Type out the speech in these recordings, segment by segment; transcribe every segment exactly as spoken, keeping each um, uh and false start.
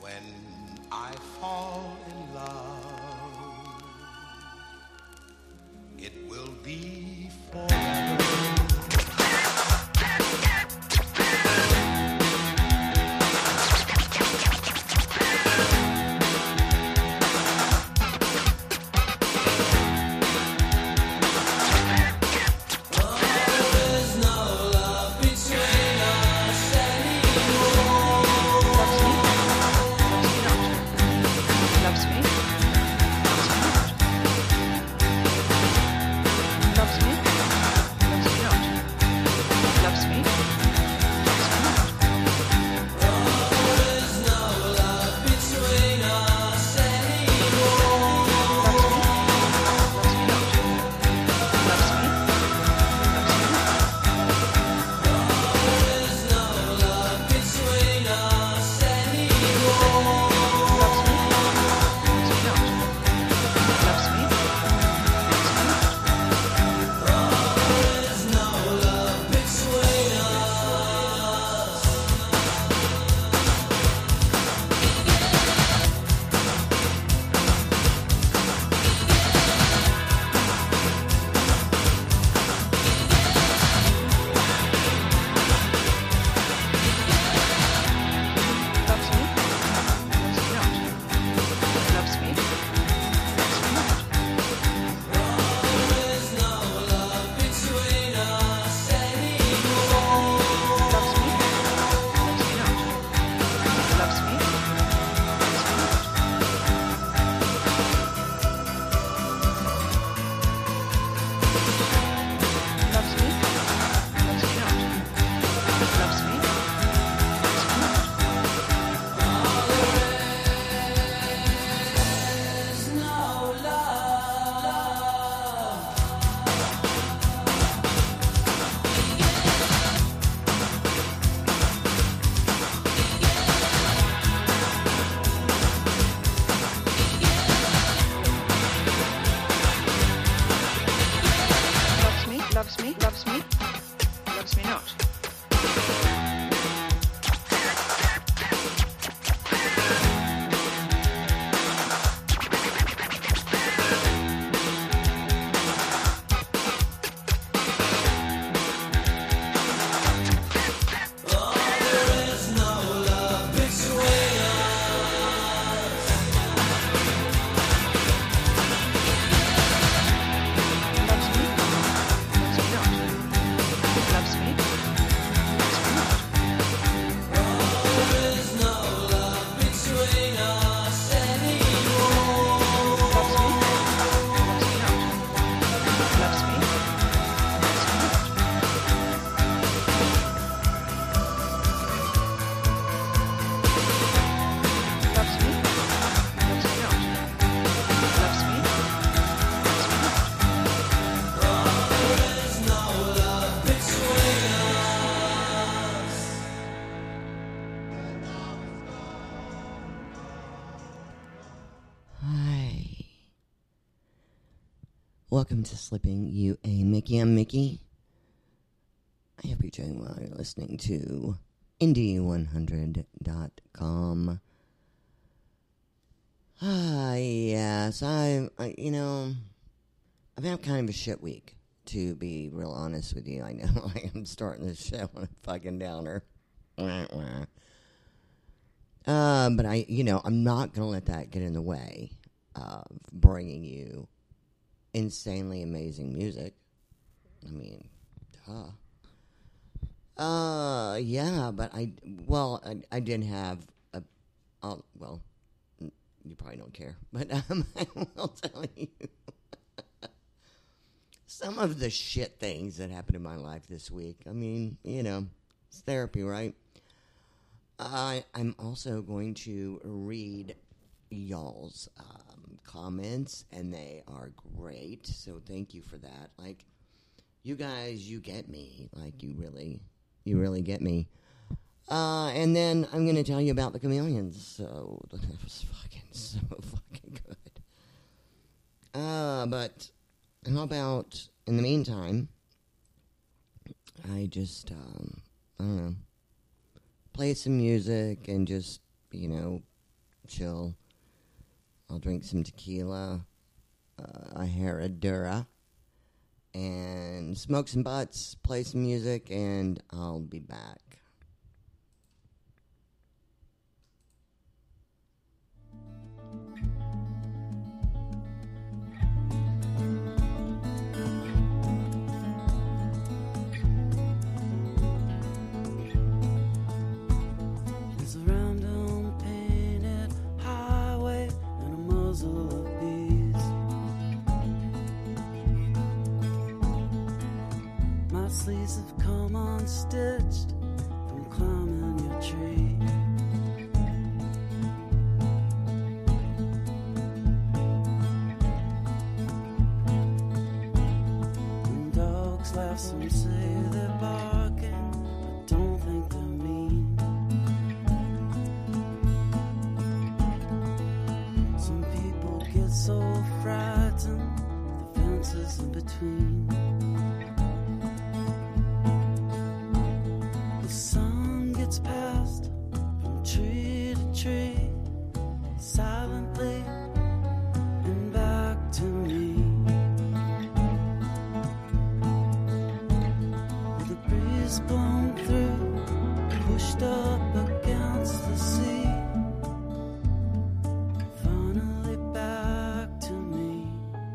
When I fall in love, it will be forever. Welcome to Slipping You a Mickey. I'm Mickey. I hope you're doing well. You're listening to indie one hundred dot com. Ah, yes, I, I, you know, I've had kind of a shit week, to be real honest with you. I know I am starting this show on a fucking downer. Uh, but I, you know, I'm not going to let that get in the way of bringing you insanely amazing music. I mean, duh. Uh, yeah, but I, well, I, I did have a, uh, well, you probably don't care, but um, I will tell you some of the shit things that happened in my life this week. I mean, you know, it's therapy, right? Uh, I'm also going to read y'all's um, comments, and they are great, so thank you for that. Like, you guys, you get me. Like, you really, you really get me. Uh, and then I'm going to tell you about the Chameleons, so that was fucking so fucking good. Uh, but how about, in the meantime, I just, um, I don't know, play some music and just, you know, chill. I'll drink some tequila, uh, a Herradura, and smoke some butts, play some music, and I'll be back. Sleeves have come unstitched from climbing your tree. And dogs laugh, some say they're barking, but don't think they're mean. Some people get so frightened, the fences in between. Past from tree to tree, silently and back to me. With a breeze blown through, pushed up against the sea, finally back to me.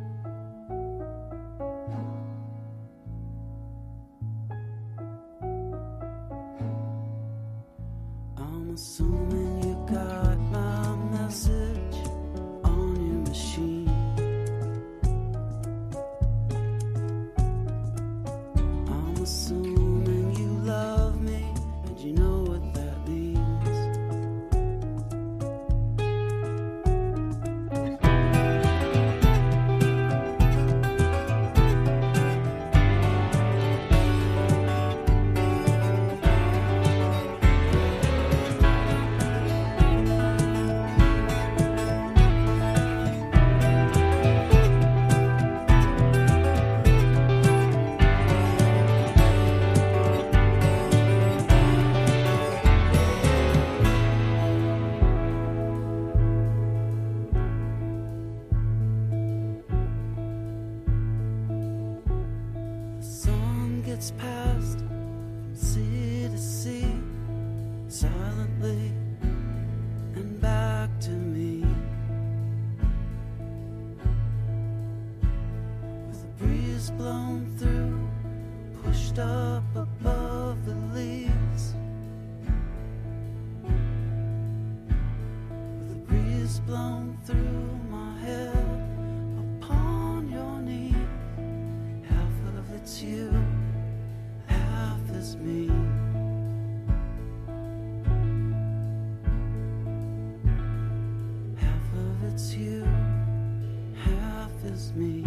I'm assuming you got my message on your machine. I'm assuming you love me and you know what that means. Gets past from sea to sea, silently and back to me. With the breeze blown through, pushed up above the leaves. With the breeze blown through my head, upon your knee, half of it's you, is me. Half of it's you, half is me.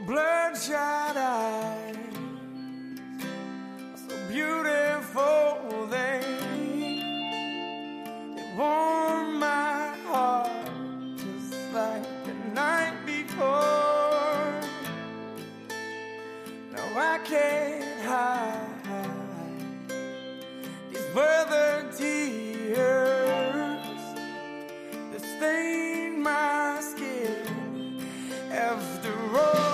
bloodshot eyes are so beautiful. They, they warm my heart just like the night before. Now I can't hide these further tears that stain my skin after all.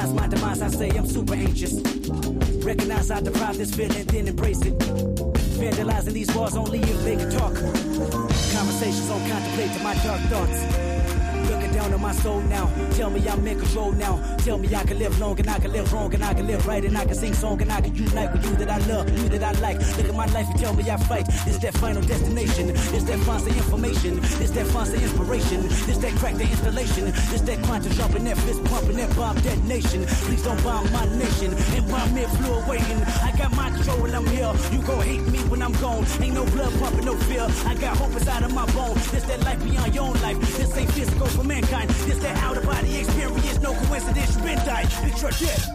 Recognize my demise, I say I'm super anxious. Recognize I deprive this feeling, then embrace it. Vandalizing these walls only if they can talk. Conversations on contemplating my dark thoughts. Looking down on my soul now. Tell me I'm in control now. Tell me I can live long and I can live wrong and I can live right and I can sing song and I can unite with you that I love, you that I like. Look at my life and tell me I fight. It's that final destination. It's that fancy information. It's that fancy inspiration. It's that crack the installation. It's that quantum jumping, that fist pumping, that bomb detonation. Please don't bomb my nation. And while I'm here fluid waiting, I got my control when I'm here. You gon' hate me when I'm gone. Ain't no blood pumping, no fear. I got hope inside of my bone. This that life beyond your own life. This ain't physical for mankind. This that out of body experience. No coincidence, you been died. It's your death.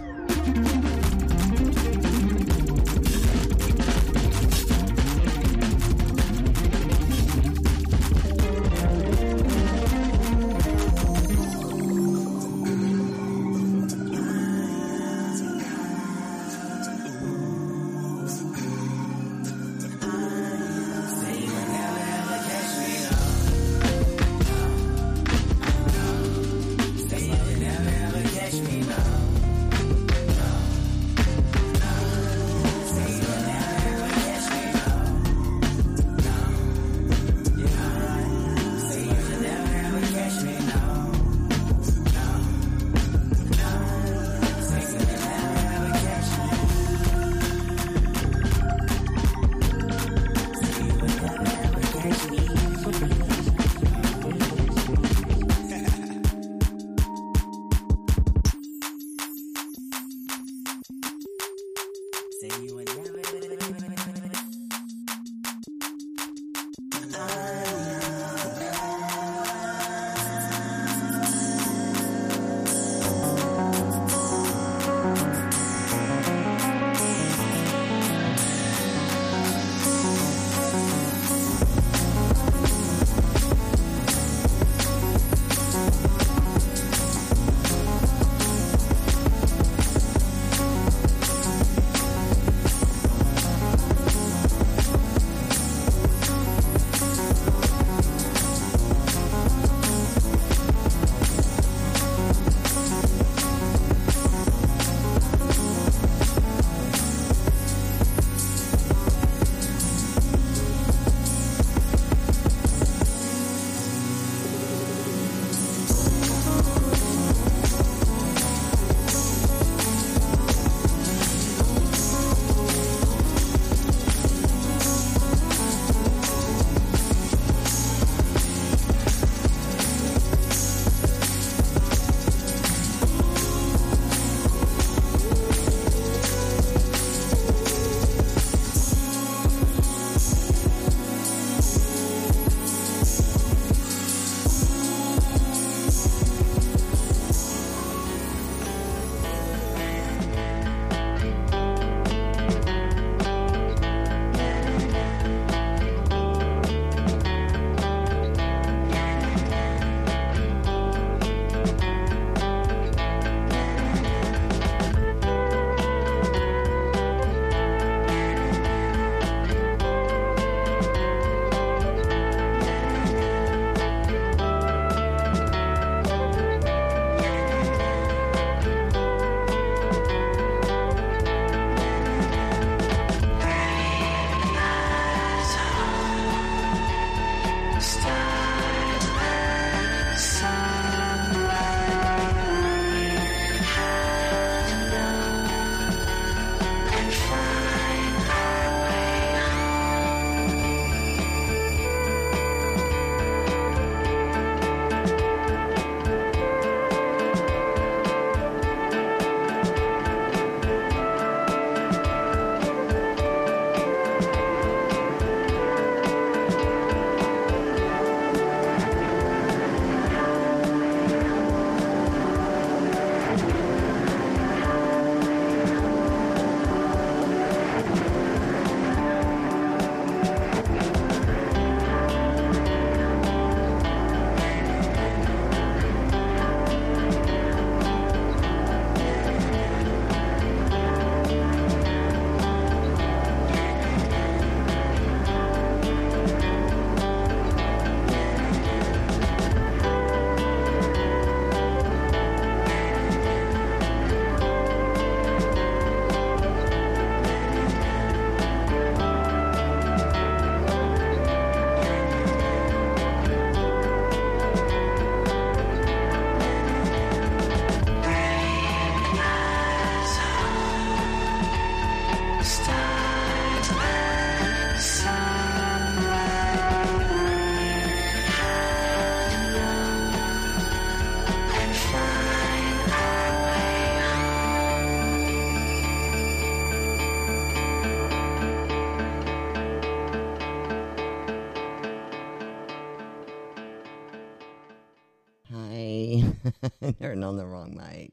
Turned on the wrong mic.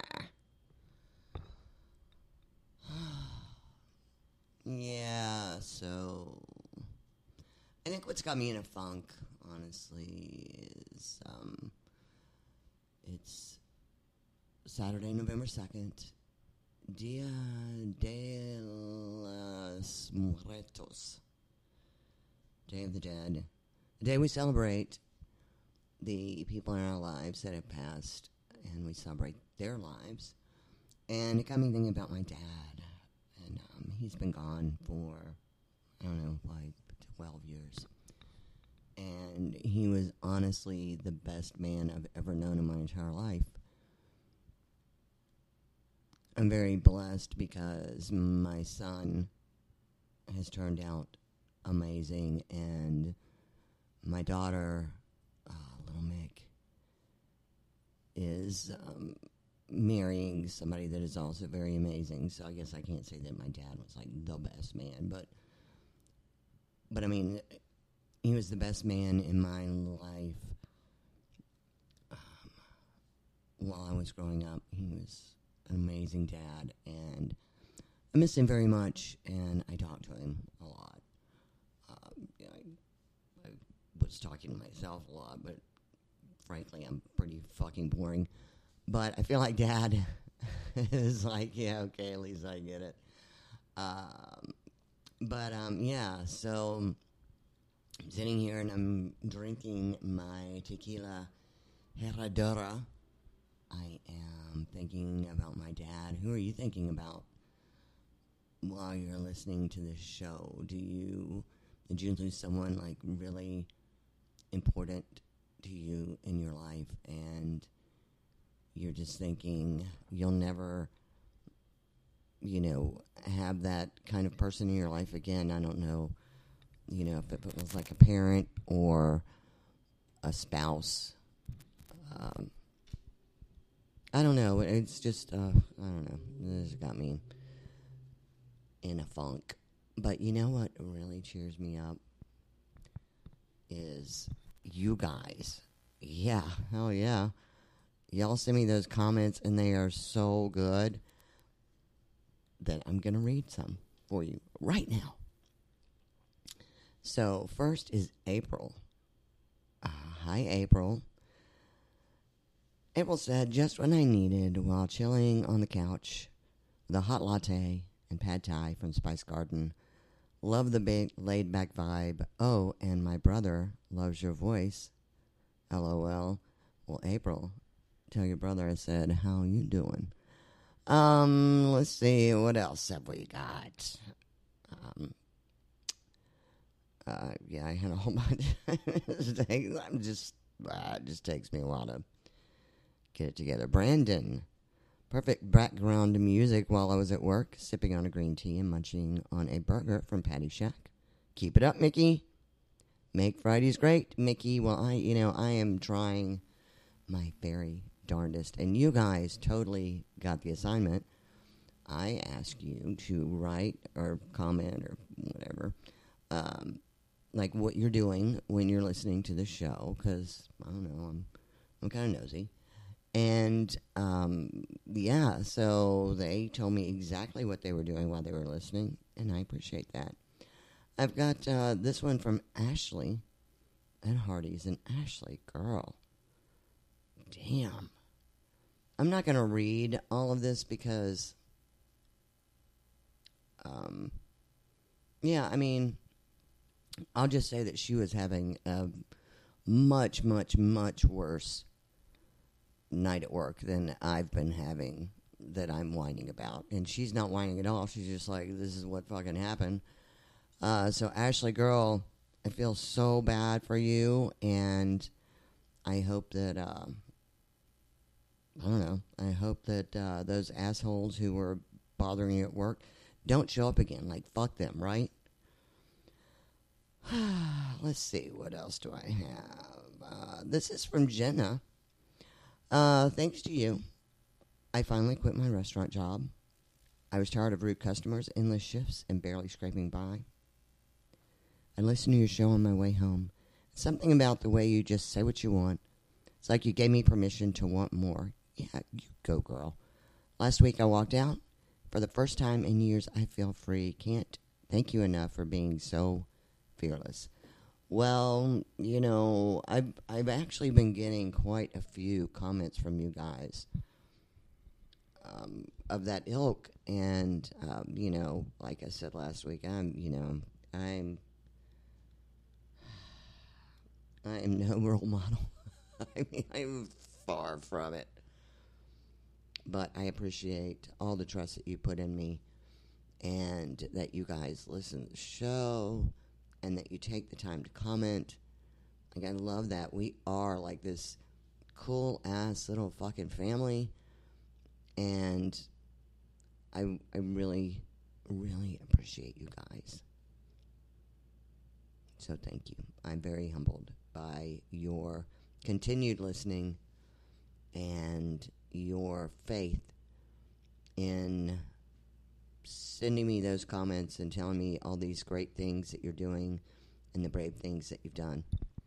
Yeah, so I think what's got me in a funk, honestly, is um, it's Saturday, November second, Dia de los Muertos, Day of the Dead, the day we celebrate the people in our lives that have passed, and we celebrate their lives. And it got me thinking about my dad. And um, he's been gone for, I don't know, like twelve years. And he was honestly the best man I've ever known in my entire life. I'm very blessed because my son has turned out amazing. And my daughter, uh, little Mick, is... Um, marrying somebody that is also very amazing. So I guess I can't say that my dad was like the best man, but but I mean, he was the best man in my life um, while I was growing up. He was an amazing dad, and I miss him very much, and I talk to him a lot. Um, you know, I, I was talking to myself a lot, but frankly, I'm pretty fucking boring. But I feel like Dad is like, yeah, okay, at least I get it. Um, but, um, yeah, so I'm sitting here and I'm drinking my tequila Herradura. I am thinking about my dad. Who are you thinking about while you're listening to this show? Do you, did you lose someone, like, really important to you in your life, and you're just thinking you'll never, you know, have that kind of person in your life again? I don't know, you know, if it was like a parent or a spouse. Um, I don't know. It's just, uh, I don't know. This got me in a funk. But you know what really cheers me up is you guys. Yeah, hell yeah. Y'all send me those comments, and they are so good that I'm going to read some for you right now. So, first is April. Uh, hi, April. April said, just when I needed while chilling on the couch, the hot latte and pad thai from Spice Garden. Love the ba- laid-back vibe. Oh, and my brother loves your voice. LOL. Well, April, tell your brother I said, how you doing? Um, let's see, what else have we got? Um, uh, yeah, I had a whole bunch of things. I'm just, uh, it just takes me a while to get it together. Brandon, perfect background music while I was at work, sipping on a green tea and munching on a burger from Patty Shack. Keep it up, Mickey. Make Fridays great, Mickey. Well, I, you know, I am trying my very darndest, and you guys totally got the assignment. I asked you to write or comment or whatever, um, like what you're doing when you're listening to the show, because, I don't know, I'm, I'm kind of nosy. And, um, yeah, so they told me exactly what they were doing while they were listening, and I appreciate that. I've got uh, this one from Ashley at Hardee's, and Ashley, girl, damn. I'm not going to read all of this because, um, yeah, I mean, I'll just say that she was having a much, much, much worse night at work than I've been having that I'm whining about. And she's not whining at all. She's just like, this is what fucking happened. Uh, so, Ashley, girl, I feel so bad for you, and I hope that, uh, I don't know, I hope that uh, those assholes who were bothering you at work don't show up again. Like, fuck them, right? Let's see, what else do I have? Uh, this is from Jenna. Uh, thanks to you, I finally quit my restaurant job. I was tired of rude customers, endless shifts, and barely scraping by. I listened to your show on my way home. Something about the way you just say what you want, It's like you gave me permission to want more. Yeah, you go, girl. Last week I walked out. For the first time in years, I feel free. Can't thank you enough for being so fearless. Well, you know, I've, I've actually been getting quite a few comments from you guys um, of that ilk. And, um, you know, like I said last week, I'm, you know, I'm, I am no role model. I mean, I'm far from it. But I appreciate all the trust that you put in me and that you guys listen to the show and that you take the time to comment. Like, I love that. We are like this cool-ass little fucking family. And I, I really, really appreciate you guys. So thank you. I'm very humbled by your continued listening and your faith in sending me those comments and telling me all these great things that you're doing and the brave things that you've done.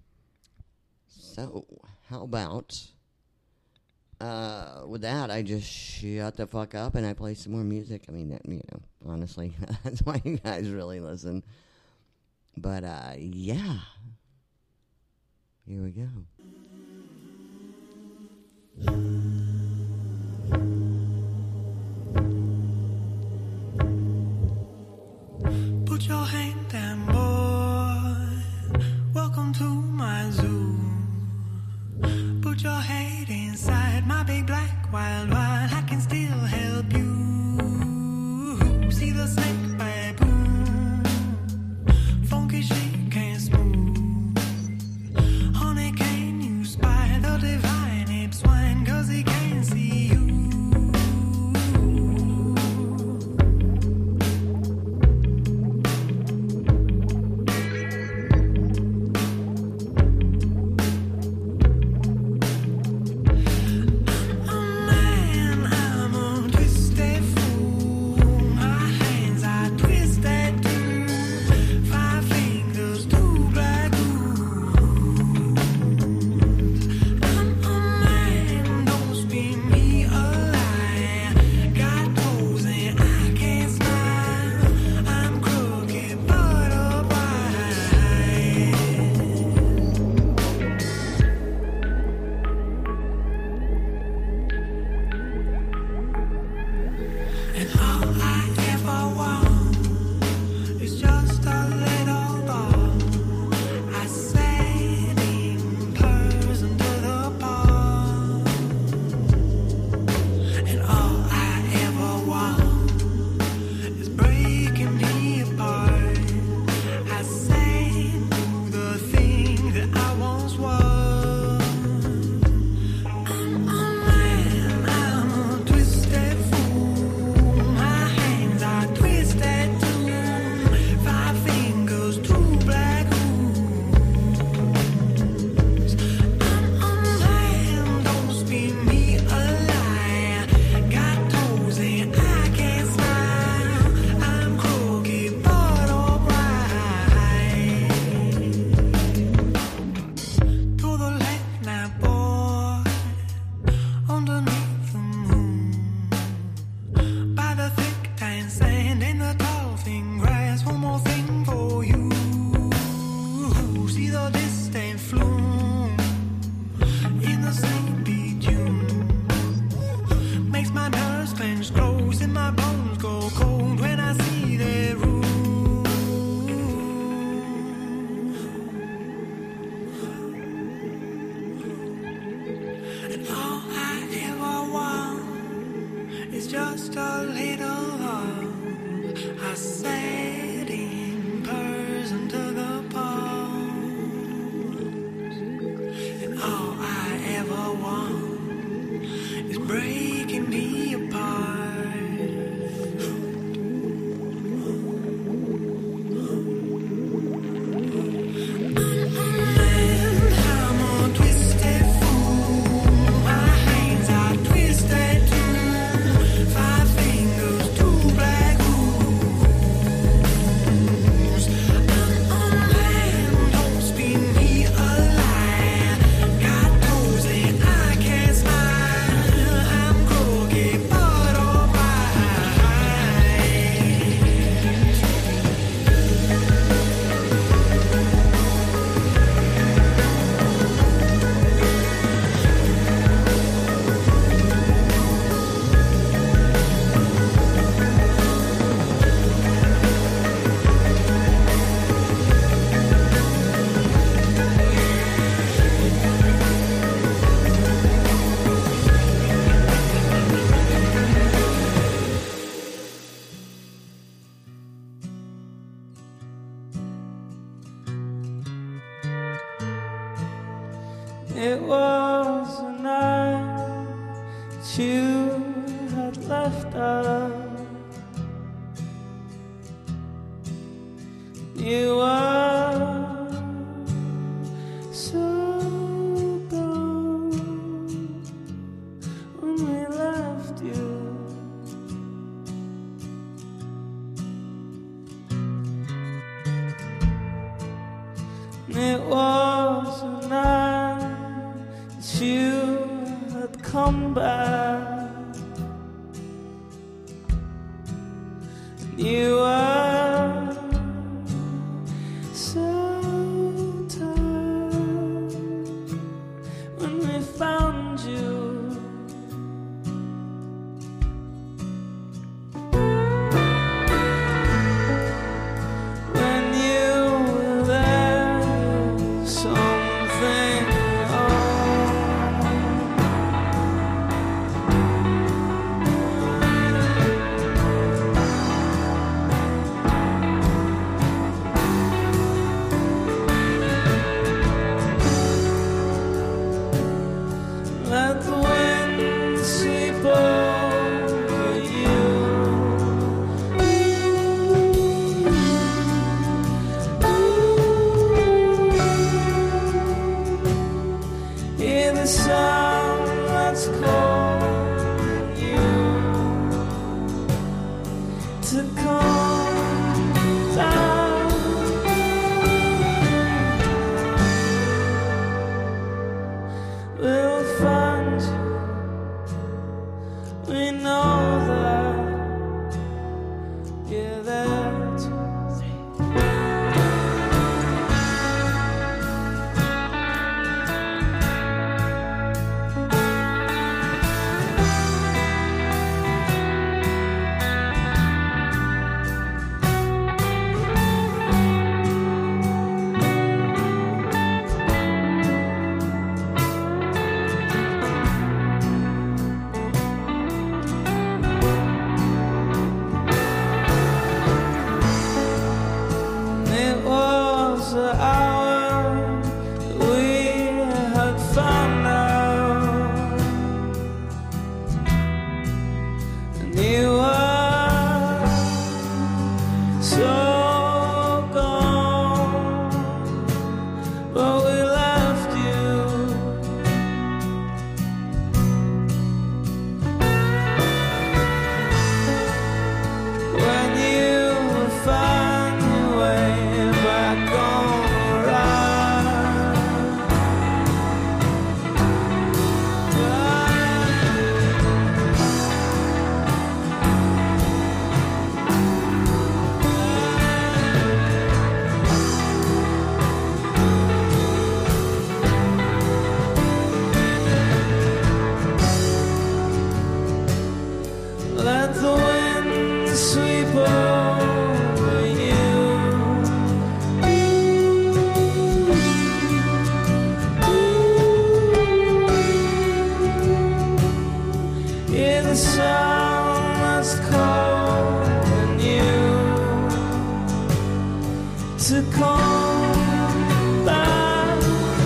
So, how about, uh, with that, I just shut the fuck up and I play some more music. I mean, that, you know, honestly, that's why you guys really listen. But, uh, yeah. Here we go. Put your hand down, boy. Welcome to my zoo. Put your head inside my big black wild wine. I can still help you. See the snake baboon. Funky chic and smooth. Honey, can you spy the divine ape swine? Cause he can't see you. Five fingers, two black. left us. You are so gone when we left you. It was a night that you had come back. You are so tired when we found you. When you were there, something let the wind sweep over you. Hear the sound that's calling you to come down. We'll find you. We know that you're there too. It was the hour that we had found out, and you were so gone, but we left you. When you were found your way back on the ride. Let the wind sweep over you. Hear the sound that's calling you to come back,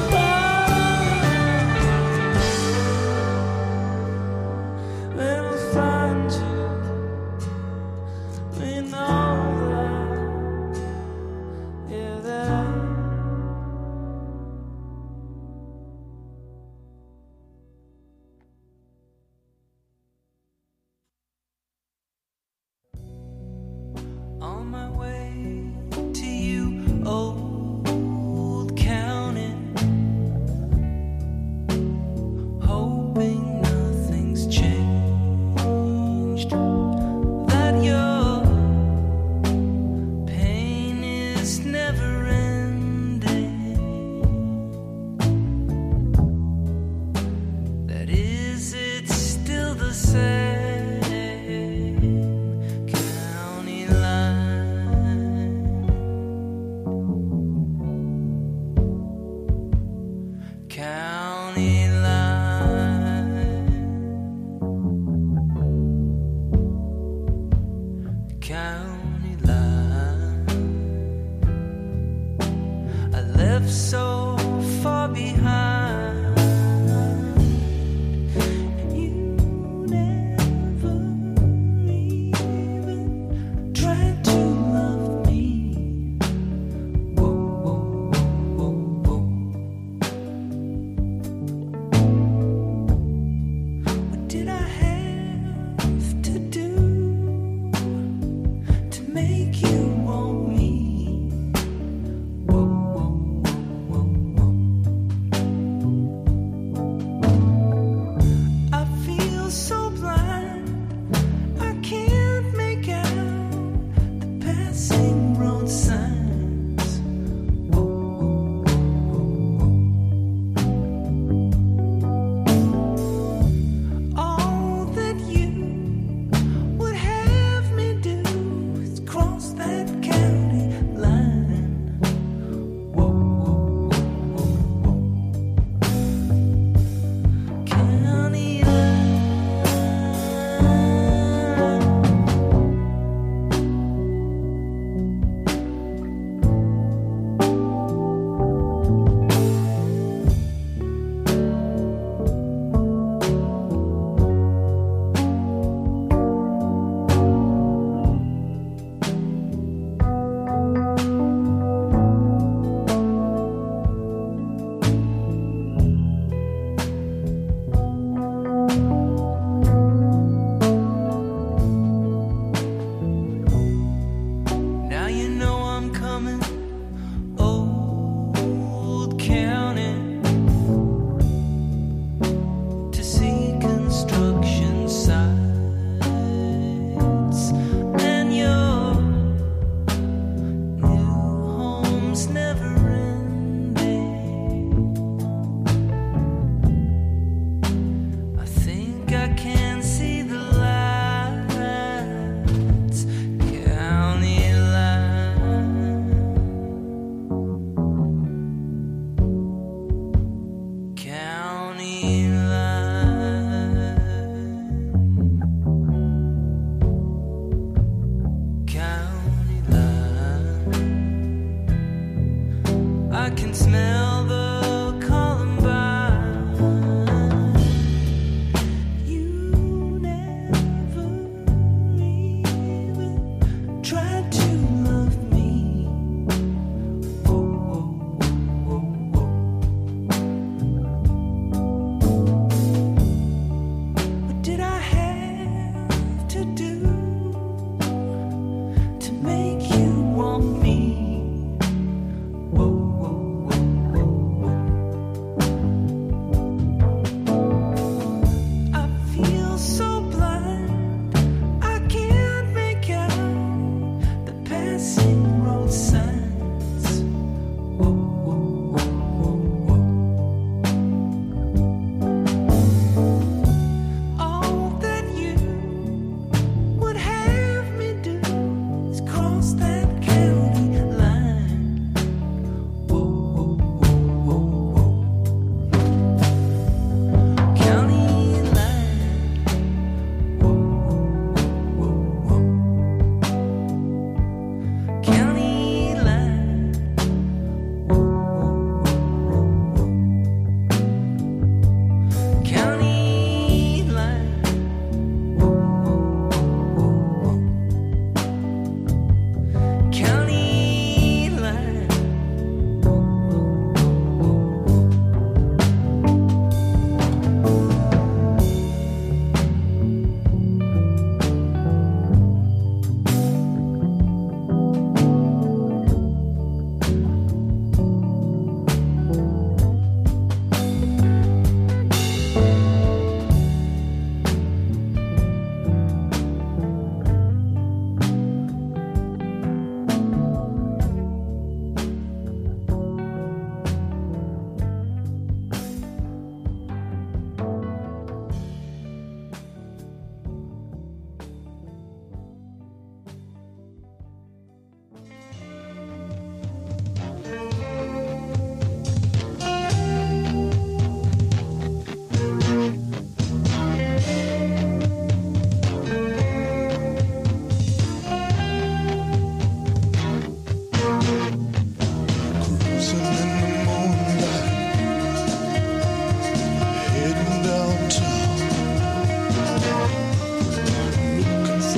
back. We'll find you. We know that you're there. On my way to you, old county, hoping nothing's changed, that your pain is never ending. That is, it's still the same. County line, county line, county line. I left so far behind. You never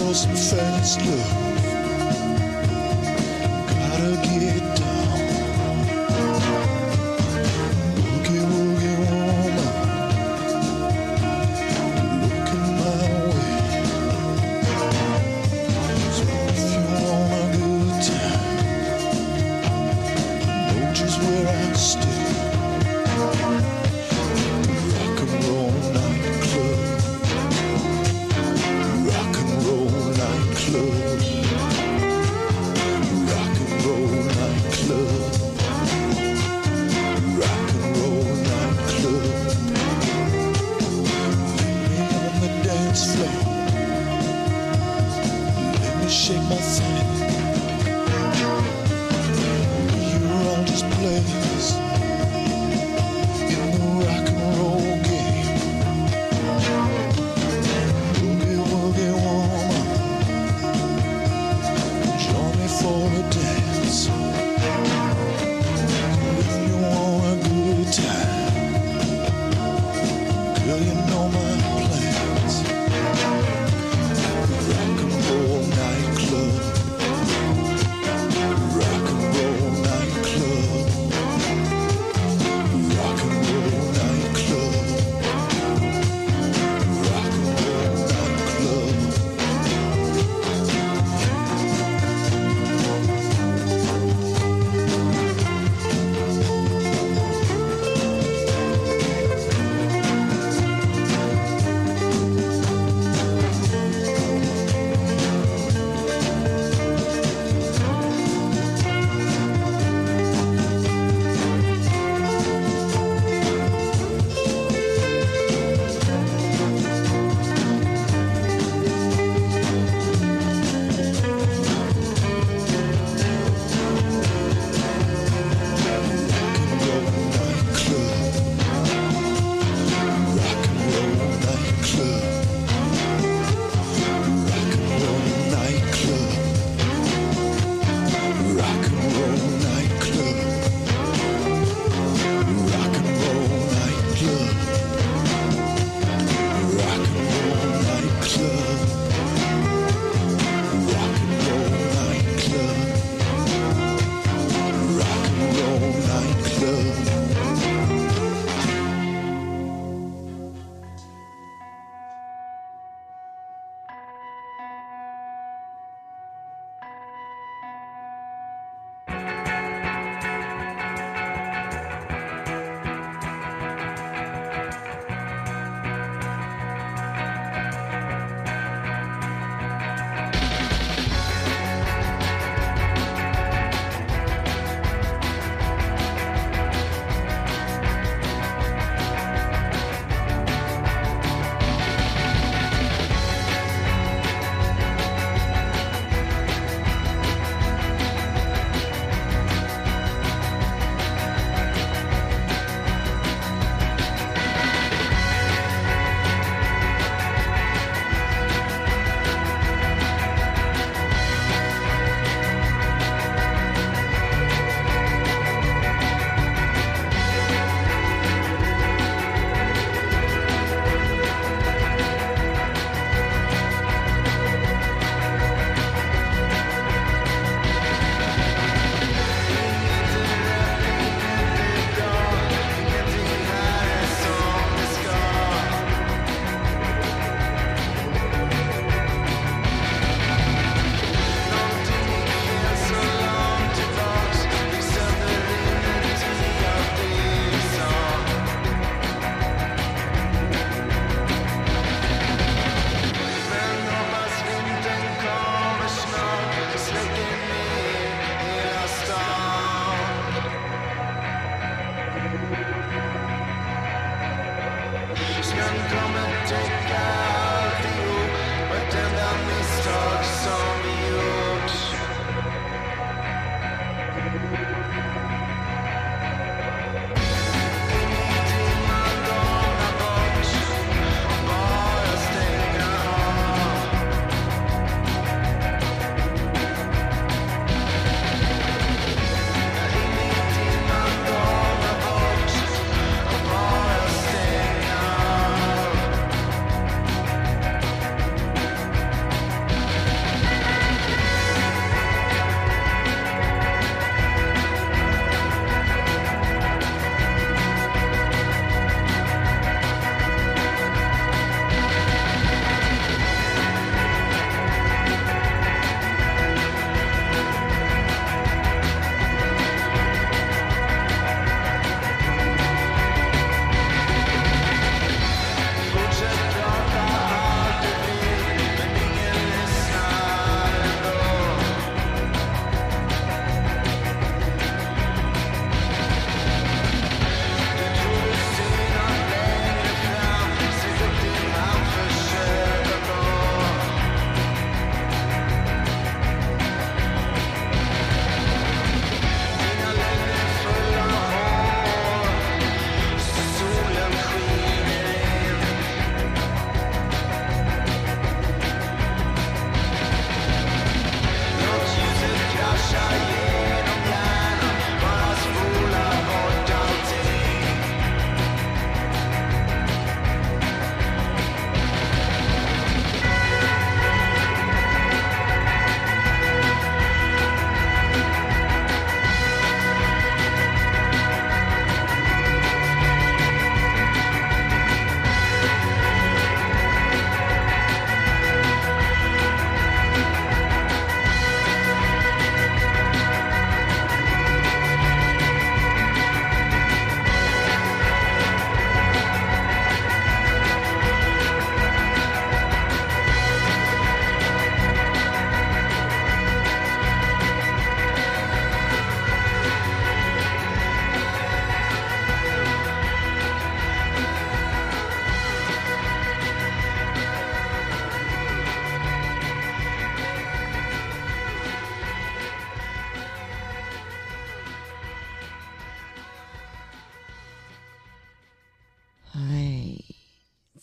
for some fast love. Gotta get down. Boogie woogie woman, looking my way. So if you want a good time, know just where I stay. Rock and roll nightclub. Rock and roll nightclub. Rock and roll nightclub. Rock and roll nightclub. Let me on the dance floor. Let me shake my thing. You're all just players in the rock and roll game. Boogie woogie woman, join me for a dance. If you want a good time, girl, you know my plans. Rock and roll nightclub.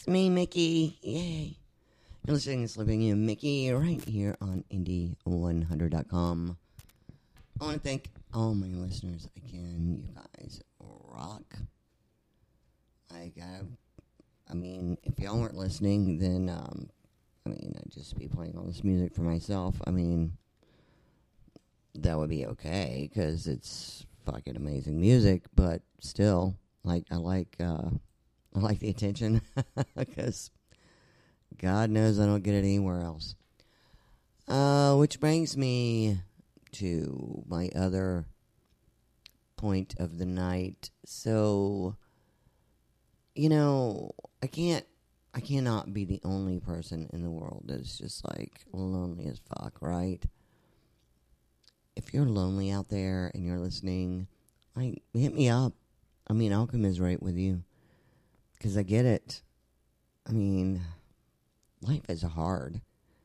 It's me, Mickey. Yay. You're listening to Slipping You, Mickey, right here on indie one hundred dot com. I want to thank all my listeners again. You guys rock. I got, I mean, if y'all weren't listening, then, um, I mean, I'd just be playing all this music for myself. I mean, that would be okay, because it's fucking amazing music, but still, like, I like, uh, I like the attention, because God knows I don't get it anywhere else. Uh, which brings me to my other point of the night. So, you know, I can't, I cannot be the only person in the world that's just, like, lonely as fuck, right? If you're lonely out there and you're listening, like, hit me up. I mean, I'll commiserate with you, because I get it. I mean, life is hard,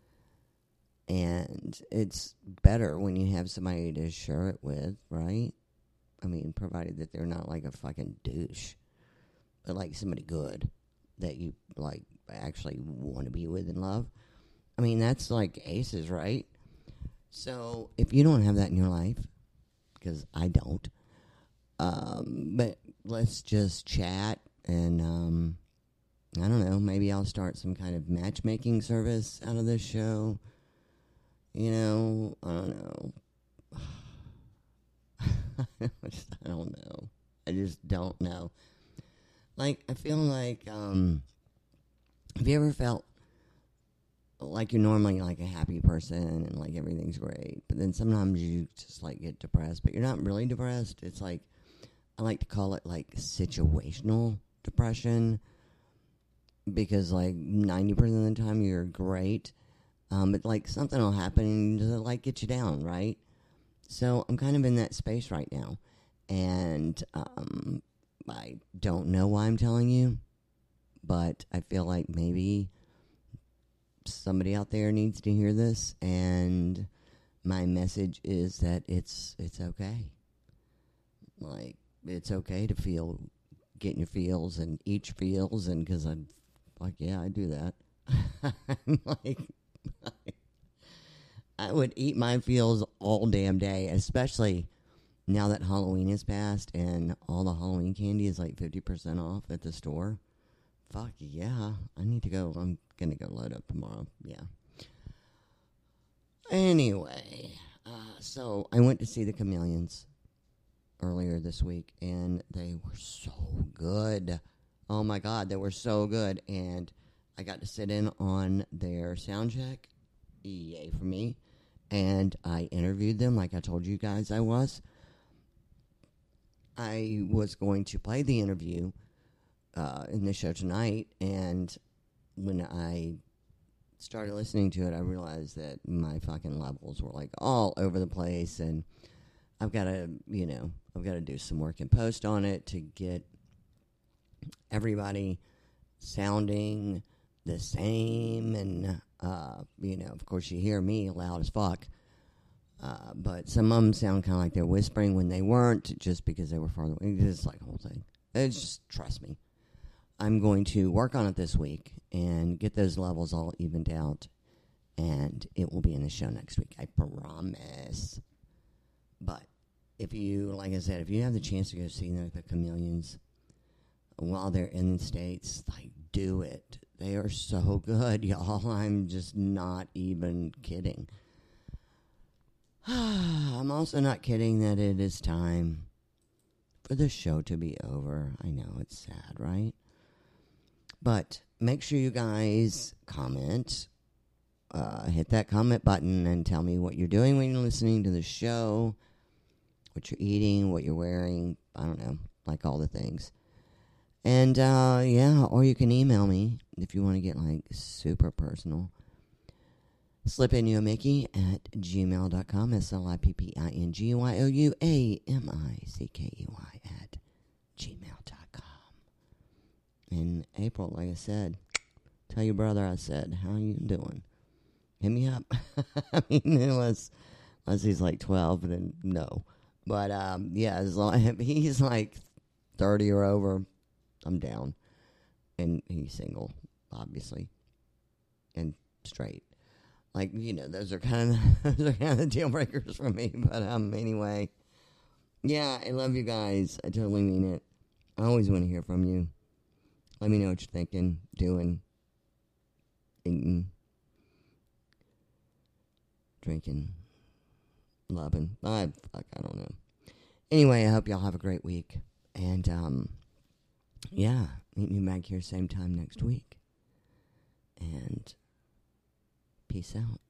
and it's better when you have somebody to share it with, right? I mean, provided that they're not like a fucking douche, but like somebody good that you like actually want to be with and love. I mean, that's like aces, right? So if you don't have that in your life, because I don't, um, but let's just chat and, um, I don't know, maybe I'll start some kind of matchmaking service out of this show. You know, I don't know. I don't know. I just don't know. Like, I feel like, um, have you ever felt like you're normally like a happy person and like everything's great, but then sometimes you just like get depressed, but you're not really depressed? It's like, I like to call it like situational depression, because like ninety percent of the time you're great, um, but like something will happen and just like get you down, right? So I'm kind of in that space right now, and um, I don't know why I'm telling you, but I feel like maybe somebody out there needs to hear this, and my message is that it's it's okay. Like, it's okay to feel, get in your feels and eat your feels, and because I'm like, yeah, I do that. I'm like, I would eat my feels all damn day, especially now that Halloween is past and all the Halloween candy is like fifty percent off at the store. Fuck yeah, I need to go. I'm gonna go load up tomorrow. Yeah. Anyway, uh, so I went to see the Chameleons earlier this week, and they were so good. Oh my God, they were so good. And I got to sit in on their sound check. Yay for me. And I interviewed them like I told you guys I was. I was going to play the interview uh, in the show tonight, and when I started listening to it, I realized that my fucking levels were like all over the place, and I've got to, you know, I've got to do some work in post on it to get everybody sounding the same, and, uh, you know, of course you hear me loud as fuck, uh, but some of them sound kind of like they're whispering when they weren't, just because they were farther away. It's like a whole thing. It's just, trust me. I'm going to work on it this week and get those levels all evened out, and it will be in the show next week, I promise. But if you, like I said, if you have the chance to go see the, the Chameleons while they're in the States, like, do it. They are so good, y'all. I'm just not even kidding. I'm also not kidding that it is time for the show to be over. I know, it's sad, right? But make sure you guys comment. Uh, hit that comment button and tell me what you're doing when you're listening to the show, what you're eating, what you're wearing, I don't know, like all the things. And, uh, yeah, or you can email me if you want to get, like, super personal. Slip in you a Mickey at gmail dot com, S L I P P I N G Y O U A M I C K E Y at gmail dot com. In April, like I said, tell your brother I said, how you doing? Hit me up. I mean, unless, unless he's like twelve, then no. But, um, yeah, as long as he's like thirty or over, I'm down. And he's single. obviously, and straight. Like, you know, those are kind of those are kind of the deal breakers for me. But um, anyway, yeah, I love you guys. I totally mean it. I always want to hear from you. Let me know what you're thinking, doing, eating, drinking, loving. I fuck, I don't know. Anyway, I hope y'all have a great week. And, um, yeah, meet me back here same time next week. And peace out.